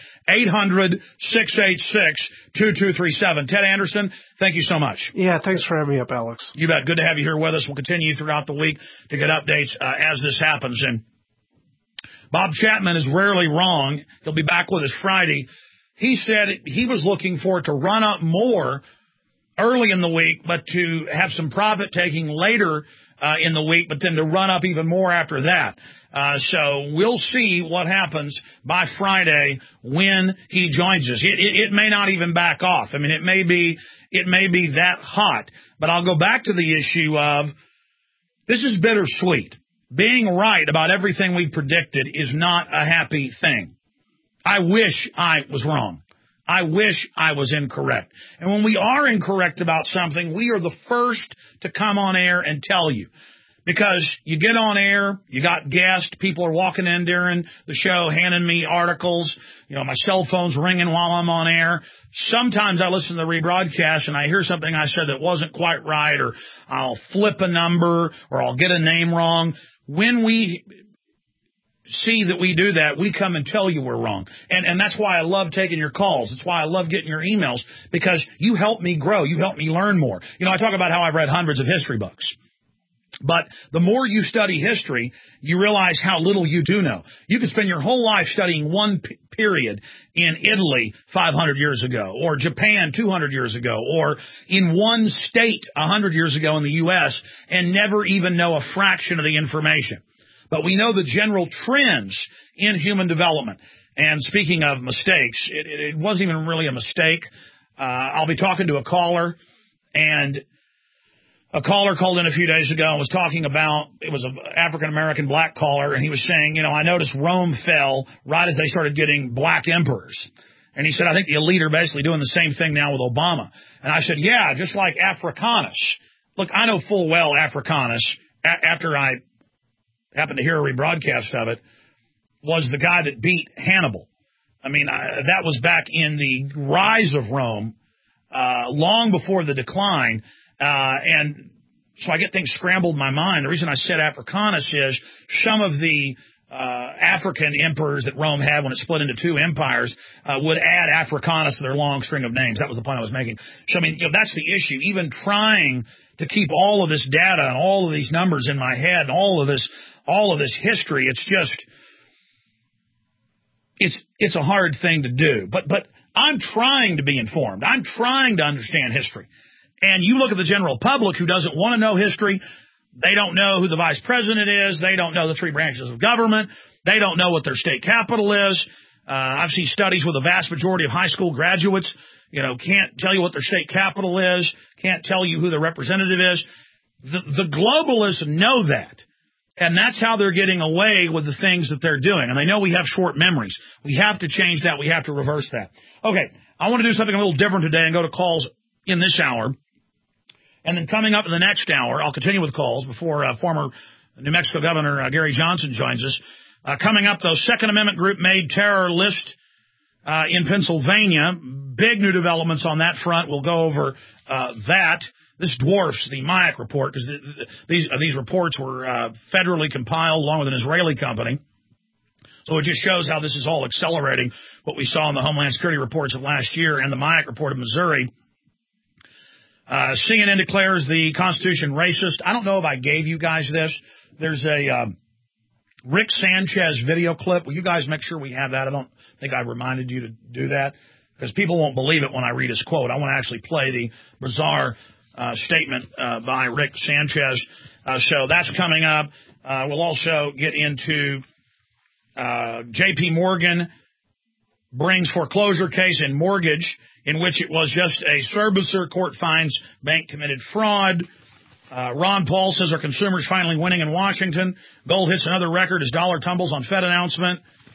800-686-2237. Ted Anderson, thank you so much. Yeah, thanks for having me up, Alex. You bet. Good to have you here with us. We'll continue throughout the week to get updates as this happens. And Bob Chapman is rarely wrong. He'll be back with us Friday. He said he was looking for it to run up more early in the week, but to have some profit taking later in the week, but then to run up even more after that. So we'll see what happens by Friday when he joins us. It may not even back off. I mean, it may be that hot. But I'll go back to the issue of this is bittersweet. Being right about everything we predicted is not a happy thing. I wish I was wrong. I wish I was incorrect. And when we are incorrect about something, we are the first to come on air and tell you. Because you get on air, you got guests, people are walking in during the show, handing me articles, my cell phone's ringing while I'm on air. Sometimes I listen to the rebroadcast and I hear something I said that wasn't quite right, or I'll flip a number, or I'll get a name wrong. When we see that we do that, we come and tell you we're wrong. And that's why I love taking your calls. That's why I love getting your emails, because you help me grow. You help me learn more. I talk about how I've read hundreds of history books. But the more you study history, you realize how little you do know. You could spend your whole life studying one period in Italy 500 years ago, or Japan 200 years ago, or in one state 100 years ago in the U.S., and never even know a fraction of the information. But we know the general trends in human development. And speaking of mistakes, it wasn't even really a mistake. I'll be talking to a caller, and a caller called in a few days ago and was talking about, it was an African-American black caller, and he was saying, I noticed Rome fell right as they started getting black emperors. And he said, I think the elite are basically doing the same thing now with Obama. And I said, yeah, just like Africanus. Look, I know full well Africanus, after I happened to hear a rebroadcast of it, was the guy that beat Hannibal. I mean, that was back in the rise of Rome, long before the decline. And so I get things scrambled in my mind. The reason I said Africanus is some of the African emperors that Rome had when it split into two empires would add Africanus to their long string of names. That was the point I was making. So, I mean, that's the issue. Even trying to keep all of this data and all of these numbers in my head and all of this history, it's just, it's a hard thing to do. But I'm trying to be informed. I'm trying to understand history. And you look at the general public who doesn't want to know history. They don't know who the vice president is. They don't know the three branches of government. They don't know what their state capital is. I've seen studies where the vast majority of high school graduates, can't tell you what their state capital is, can't tell you who their representative is. The globalists know that. And that's how they're getting away with the things that they're doing. And they know we have short memories. We have to change that. We have to reverse that. Okay, I want to do something a little different today and go to calls in this hour. And then coming up in the next hour, I'll continue with calls before former New Mexico Governor Gary Johnson joins us. Coming up, though, Second Amendment group made terror list in Pennsylvania. Big new developments on that front. We'll go over that. This dwarfs the Mayak report because these reports were federally compiled along with an Israeli company. So it just shows how this is all accelerating what we saw in the Homeland Security reports of last year and the Mayak report of Missouri. CNN declares the Constitution racist. I don't know if I gave you guys this. There's a Rick Sanchez video clip. Will you guys make sure we have that? I don't think I reminded you to do that because people won't believe it when I read his quote. I want to actually play the bizarre statement by Rick Sanchez. So that's coming up. We'll also get into J.P. Morgan brings foreclosure case in mortgage in which it was just a servicer. Court finds bank committed fraud. Ron Paul says, are consumers finally winning in Washington? Gold hits another record as dollar tumbles on Fed announcement.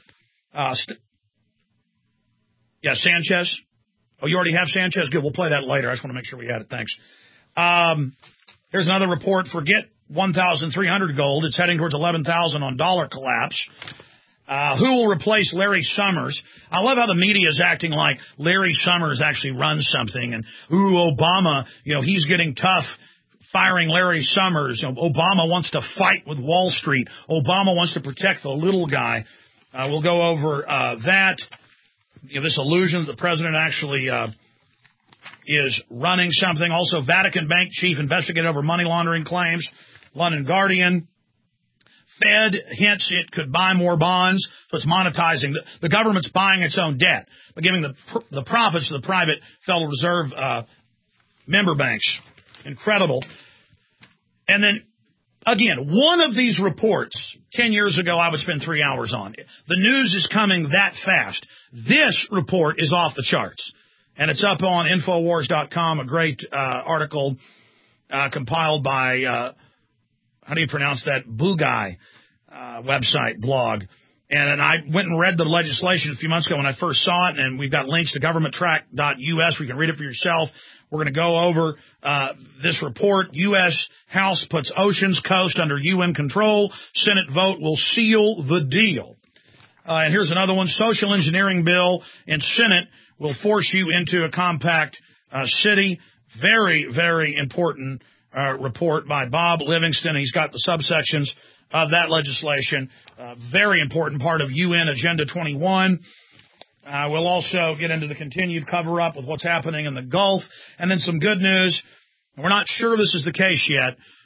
Sanchez. Oh, you already have Sanchez? Good, we'll play that later. I just want to make sure we had it. Thanks. Here's another report. Forget 1,300 gold. It's heading towards 11,000 on dollar collapse. Who will replace Larry Summers? I love how the media is acting like Larry Summers actually runs something. And, Obama, he's getting tough firing Larry Summers. Obama wants to fight with Wall Street. Obama wants to protect the little guy. We'll go over that. This illusion that the president actually is running something. Also, Vatican Bank chief investigated over money laundering claims. London Guardian. Fed hints it could buy more bonds, so it's monetizing. The government's buying its own debt, but giving the profits to the private Federal Reserve member banks. Incredible. And then, again, one of these reports, 10 years ago, I would spend 3 hours on. The news is coming that fast. This report is off the charts, and it's up on Infowars.com, a great article compiled by... how do you pronounce that? Bugai website, blog. And I went and read the legislation a few months ago when I first saw it, and we've got links to governmenttrack.us where you can read it for yourself. We're going to go over this report. U.S. House puts Oceans Coast under UN control. Senate vote will seal the deal. And here's another one. Social engineering bill in Senate will force you into a compact city. Very, very important report by Bob Livingston. He's got the subsections of that legislation. Very important part of UN Agenda 21. We'll also get into the continued cover-up with what's happening in the Gulf. And then some good news. We're not sure this is the case yet,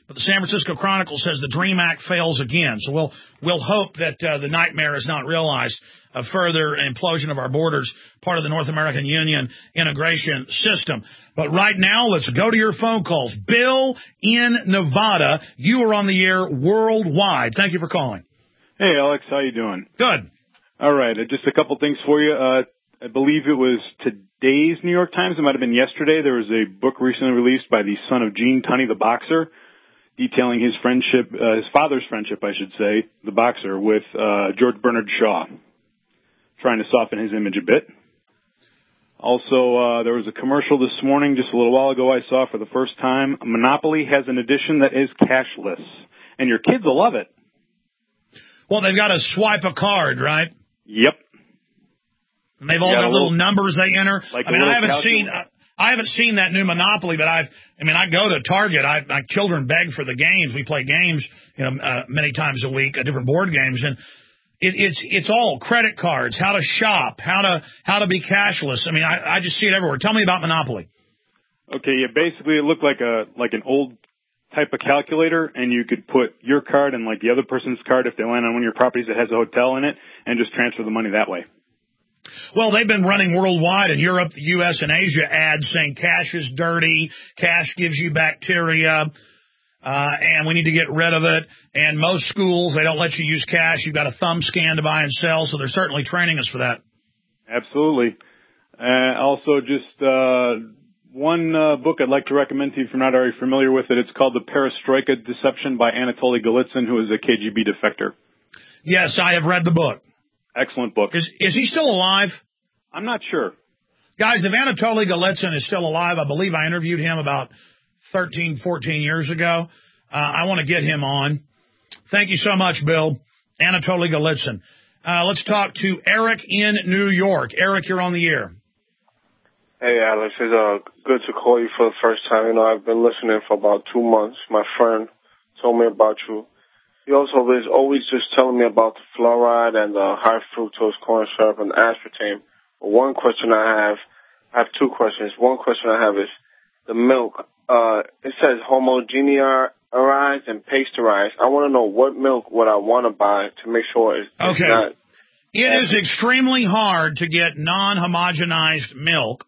But the San Francisco Chronicle says the DREAM Act fails again. So we'll hope that the nightmare is not realized. A further implosion of our borders, part of the North American Union integration system. But right now, let's go to your phone calls. Bill in Nevada, you are on the air worldwide. Thank you for calling. Hey, Alex, how you doing? Good. All right, just a couple things for you. I believe it was today's New York Times. It might have been yesterday. There was a book recently released by the son of Gene Tunney, the boxer, detailing his friendship, his father's friendship, I should say, the boxer, with George Bernard Shaw, trying to soften his image a bit. Also, there was a commercial this morning, just a little while ago, I saw for the first time. Monopoly has an edition that is cashless, and your kids will love it. Well, they've got to swipe a card, right? Yep. And they've all got little numbers they enter. Like I mean, I haven't seen that new Monopoly, but I go to Target. My children beg for the games. We play games, many times a week, different board games, and it's all credit cards, how to shop, how to be cashless. I mean, I just see it everywhere. Tell me about Monopoly. Okay, yeah, basically it looked like an old type of calculator, and you could put your card and like the other person's card if they land on one of your properties that has a hotel in it, and just transfer the money that way. Well, they've been running worldwide in Europe, the U.S., and Asia ads saying cash is dirty, cash gives you bacteria, and we need to get rid of it. And most schools, they don't let you use cash. You've got a thumb scan to buy and sell, so they're certainly training us for that. Absolutely. Also, just one book I'd like to recommend to you if you're not already familiar with it. It's called The Perestroika Deception by Anatoly Golitsyn, who is a KGB defector. Yes, I have read the book. Excellent book. Is he still alive? I'm not sure. Guys, if Anatoly Golitsyn is still alive, I believe I interviewed him about 13, 14 years ago. I want to get him on. Thank you so much, Bill. Anatoly Golitsyn. Let's talk to Eric in New York. Eric, you're on the air. Hey, Alex. It's good to call you for the first time. I've been listening for about 2 months. My friend told me about you. He also is always just telling me about the fluoride and the high fructose corn syrup and aspartame. But one question I have two questions. One question I have is the milk. It says homogeneized and pasteurized. I want to know what milk would I want to buy to make sure it's not. It is extremely hard to get non-homogenized milk.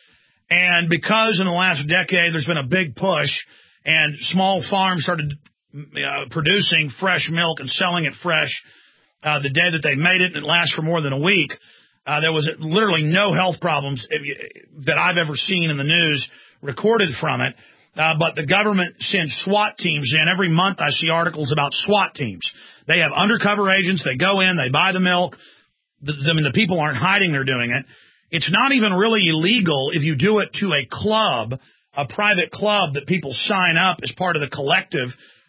And because in the last decade there's been a big push and small farms started producing fresh milk and selling it fresh the day that they made it, and it lasts for more than a week, there was literally no health problems that I've ever seen in the news recorded from it. But the government sends SWAT teams in. Every month I see articles about SWAT teams. They have undercover agents. They go in, they buy the milk. The people aren't hiding they're doing it. It's not even really illegal if you do it to a club, a private club that people sign up as part of the collective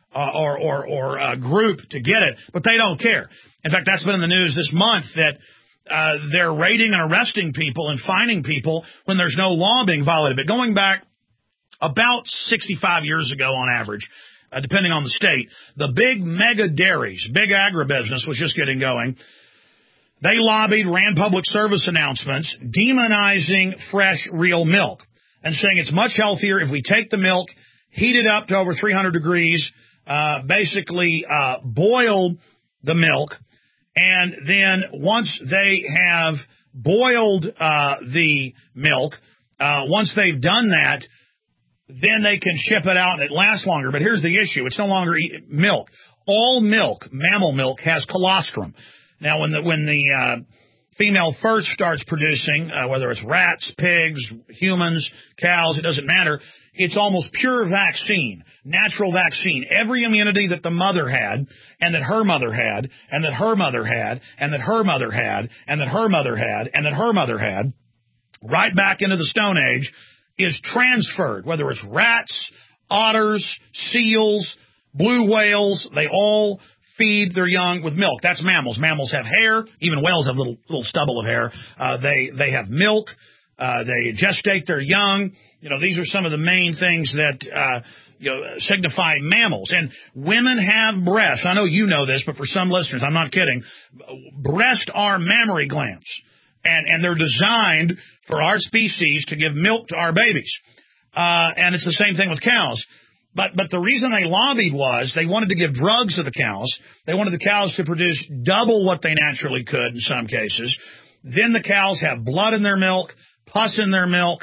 or a group to get it, but they don't care. In fact, that's been in the news this month that they're raiding and arresting people and fining people when there's no law being violated. But going back about 65 years ago on average, depending on the state, the big mega dairies, big agribusiness was just getting going. They lobbied, ran public service announcements, demonizing fresh, real milk and saying it's much healthier if we take the milk, heat it up to over 300 degrees, basically boil the milk, and then once they have boiled the milk, once they've done that, then they can ship it out and it lasts longer. But here's the issue. It's no longer milk. All milk, mammal milk, has colostrum. Now, when the female first starts producing, whether it's rats, pigs, humans, cows, it doesn't matter, it's almost pure vaccine, natural vaccine. Every immunity that the mother had, and that her mother had, and that her mother had, and that her mother had, and that her mother had, and that her mother had, right back into the Stone Age, is transferred, whether it's rats, otters, seals, blue whales, they all feed their young with milk. That's mammals. Mammals have hair. Even whales have little stubble of hair. They have milk. They gestate their young. These are some of the main things that signify mammals. And women have breasts. I know you know this, but for some listeners, I'm not kidding. Breasts are mammary glands, and they're designed for our species to give milk to our babies. And it's the same thing with cows. But the reason they lobbied was they wanted to give drugs to the cows. They wanted the cows to produce double what they naturally could in some cases. Then the cows have blood in their milk, pus in their milk,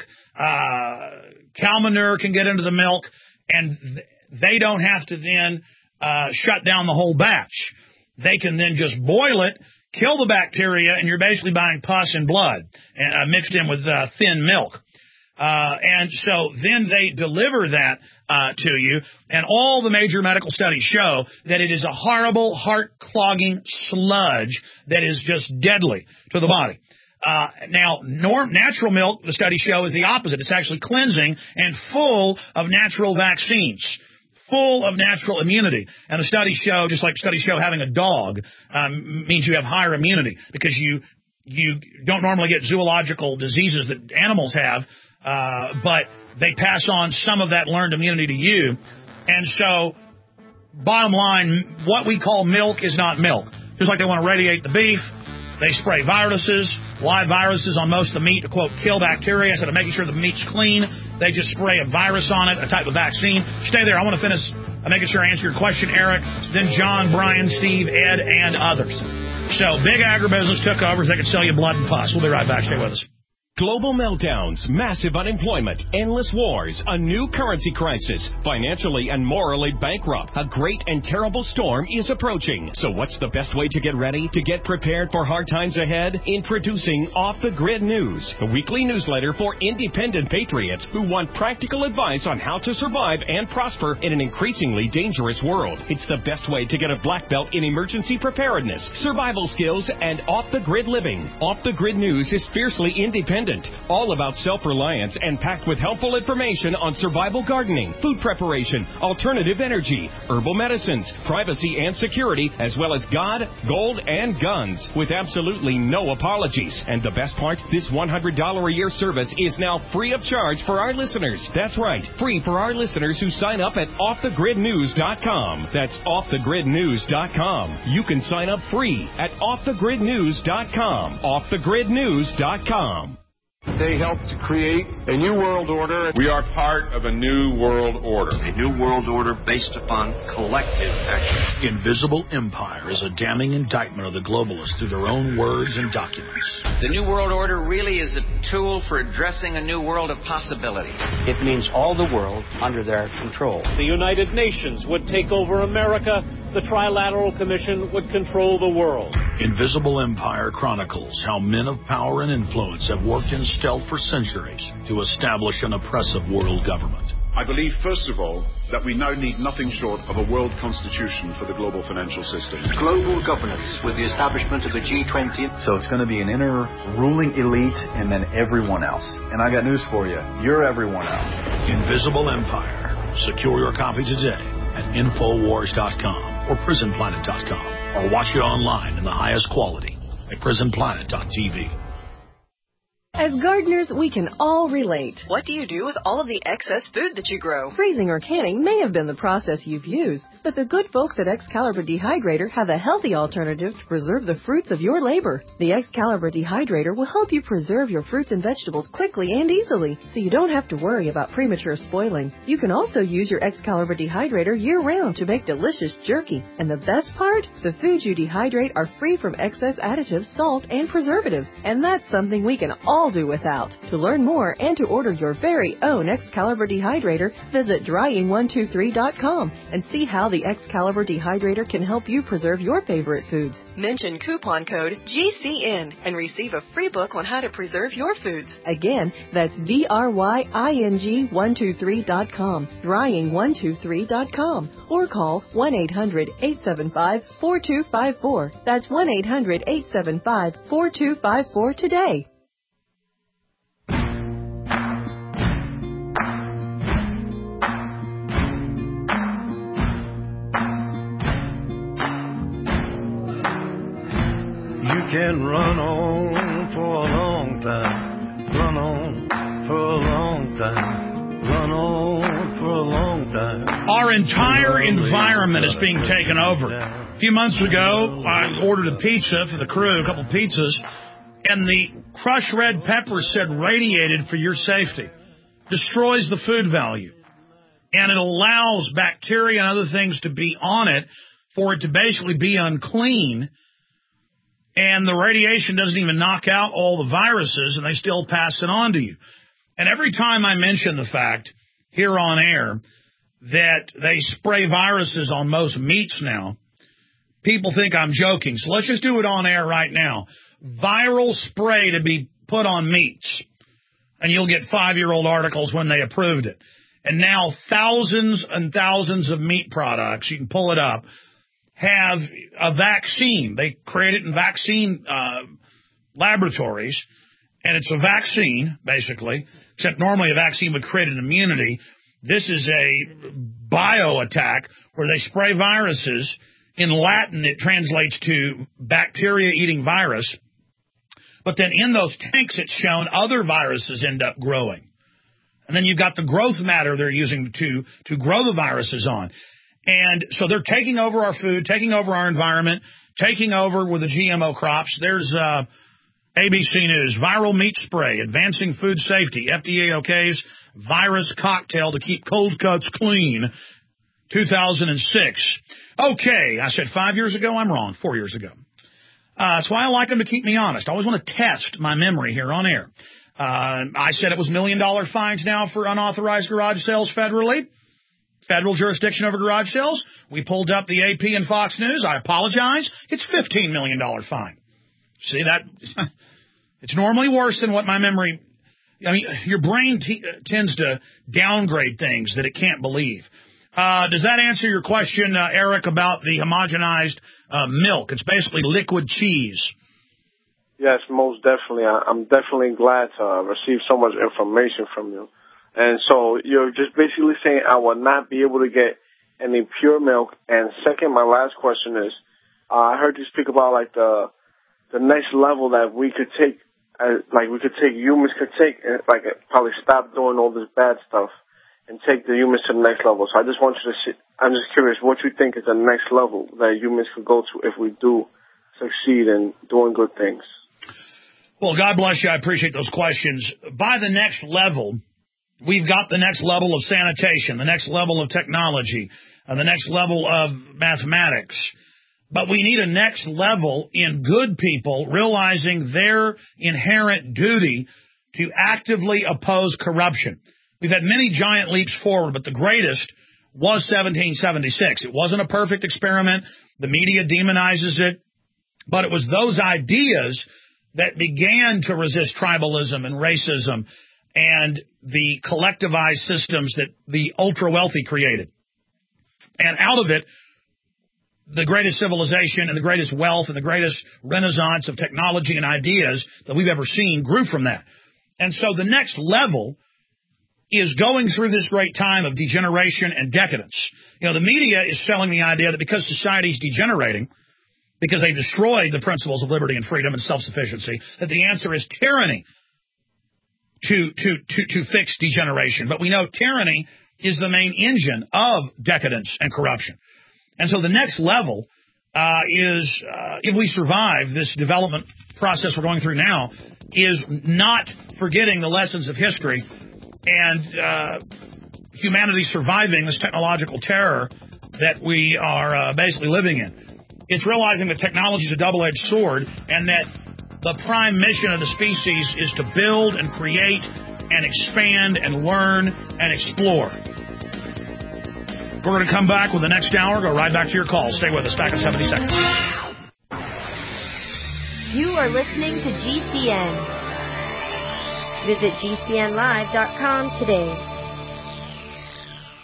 cow manure can get into the milk, and they don't have to then shut down the whole batch. They can then just boil it, kill the bacteria, and you're basically buying pus and blood mixed in with thin milk. And so then they deliver that to you, and all the major medical studies show that it is a horrible, heart-clogging sludge that is just deadly to the body. Now, natural milk, the studies show, is the opposite. It's actually cleansing and full of natural vaccines, full of natural immunity. And the studies show, just like studies show, having a dog means you have higher immunity because you don't normally get zoological diseases that animals have, but they pass on some of that learned immunity to you. And so, bottom line, what we call milk is not milk. Just like they want to radiate the beef, they spray viruses, live viruses on most of the meat to, quote, kill bacteria. Instead of making sure the meat's clean, they just spray a virus on it, a type of vaccine. Stay there. I want to finish making sure I answer your question, Eric. Then John, Brian, Steve, Ed, and others. So, big agribusiness took over so they could sell you blood and pus. We'll be right back. Stay with us. Global meltdowns, massive unemployment, endless wars, a new currency crisis, financially and morally bankrupt. A great and terrible storm is approaching. So what's the best way to get ready, to get prepared for hard times ahead? Introducing Off the Grid News, a weekly newsletter for independent patriots who want practical advice on how to survive and prosper in an increasingly dangerous world. It's the best way to get a black belt in emergency preparedness, survival skills, and off-the-grid living. Off the Grid News is fiercely independent, all about self-reliance and packed with helpful information on survival gardening, food preparation, alternative energy, herbal medicines, privacy and security, as well as God, gold, and guns, with absolutely no apologies. And the best part, this $100 a year service is now free of charge for our listeners. That's right, free for our listeners who sign up at offthegridnews.com. That's offthegridnews.com. You can sign up free at offthegridnews.com. offthegridnews.com. They helped to create a new world order. We are part of a new world order. A new world order based upon collective action. Invisible Empire is a damning indictment of the globalists through their own words and documents. The new world order really is a tool for addressing a new world of possibilities. It means all the world under their control. The United Nations would take over America. The Trilateral Commission would control the world. Invisible Empire chronicles how men of power and influence have worked in stealth for centuries to establish an oppressive world government. I believe, first of all, that we now need nothing short of a world constitution for the global financial system. Global governance with the establishment of the G20. So it's going to be an inner ruling elite and then everyone else. And I got news for you. You're everyone else. Invisible Empire. Secure your copy today at Infowars.com or PrisonPlanet.com, or watch it online in the highest quality at PrisonPlanet.tv. As gardeners, we can all relate. What do you do with all of the excess food that you grow? Freezing or canning may have been the process you've used, but the good folks at Excalibur Dehydrator have a healthy alternative to preserve the fruits of your labor. The Excalibur Dehydrator will help you preserve your fruits and vegetables quickly and easily, so you don't have to worry about premature spoiling. You can also use your Excalibur Dehydrator year-round to make delicious jerky. And the best part? The foods you dehydrate are free from excess additives, salt, and preservatives. And that's something we can all do without. To learn more and to order your very own Excalibur Dehydrator, visit drying123.com and see how the Excalibur Dehydrator can help you preserve your favorite foods. Mention coupon code GCN and receive a free book on how to preserve your foods. Again, that's drying123.com, drying123.com, or call 1-800-875-4254. That's 1-800-875-4254 today. You can run on for a long time, run on for a long time, run on for a long time. Our entire environment is being taken over. A few months ago, I ordered a pizza for the crew, a couple pizzas, and the crushed red pepper said radiated for your safety. Destroys the food value. and it allows bacteria and other things to be on it for it to basically be unclean, and the radiation doesn't even knock out all the viruses, and they still pass it on to you. And every time I mention the fact here on air that they spray viruses on most meats now, people think I'm joking. So let's just do it on air right now. Viral spray to be put on meats. And you'll get 5-year-old articles when they approved it. And now thousands and thousands of meat products, you can pull it up, have a vaccine. They create it in vaccine laboratories. And it's a vaccine, basically, except normally a vaccine would create an immunity. This is a bio-attack where they spray viruses. In Latin, it translates to bacteria-eating virus. But then in those tanks, it's shown other viruses end up growing. And then you've got the growth matter they're using to grow the viruses on. And so they're taking over our food, taking over our environment, taking over with the GMO crops. There's ABC News, viral meat spray, advancing food safety, FDA okays virus cocktail to keep cold cuts clean, 2006. Okay, I said 5 years ago. I'm wrong, 4 years ago. That's why I like them to keep me honest. I always want to test my memory here on air. I said it was $1 million fines now for unauthorized garage sales federally. Federal jurisdiction over garage sales. We pulled up the AP and Fox News. I apologize. It's $15 million fine. See that? It's normally worse than what my memory. I mean, your brain tends to downgrade things that it can't believe. Does that answer your question, Eric, about the homogenized milk? It's basically liquid cheese. Yes, most definitely. I'm definitely glad to receive so much information from you. And so you're just basically saying I will not be able to get any pure milk. And second, my last question is, I heard you speak about like the next level that we could take, humans could take, like probably stop doing all this bad stuff and take the humans to the next level. So I just want you to see, I'm just curious what you think is the next level that humans could go to if we do succeed in doing good things. Well, God bless you. I appreciate those questions. By the next level, we've got the next level of sanitation, the next level of technology, the next level of mathematics. But we need a next level in good people realizing their inherent duty to actively oppose corruption. We've had many giant leaps forward, but the greatest was 1776. It wasn't a perfect experiment. The media demonizes it. But it was those ideas that began to resist tribalism and racism and the collectivized systems that the ultra-wealthy created. And out of it, the greatest civilization and the greatest wealth and the greatest renaissance of technology and ideas that we've ever seen grew from that. And so the next level is going through this great time of degeneration and decadence. You know, the media is selling the idea that because society is degenerating, because they destroyed the principles of liberty and freedom and self-sufficiency, that the answer is tyranny to fix degeneration. But we know tyranny is the main engine of decadence and corruption. And so the next level is, if we survive this development process we're going through now, is not forgetting the lessons of history and humanity surviving this technological terror that we are basically living in. It's realizing that technology is a double-edged sword and that the prime mission of the species is to build and create and expand and learn and explore. We're going to come back with the next hour. Go right back to your calls. Stay with us. Back in 70 seconds. You are listening to GCN. Visit GCNlive.com today.